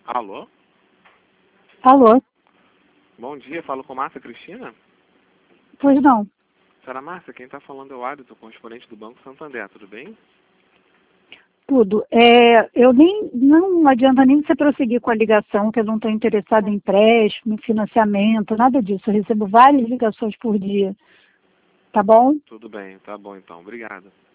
Alô? Alô? Bom dia, falo com Márcia Cristina? Pois não. Senhora Márcia, quem está falando é o Adilson, correspondente do Banco Santander, tudo bem? Tudo. Não adianta nem você prosseguir com a ligação, que eu não estou interessada em empréstimo, em financiamento, nada disso. Eu recebo várias ligações por dia. Tá bom? Tudo bem, tá bom então, obrigado.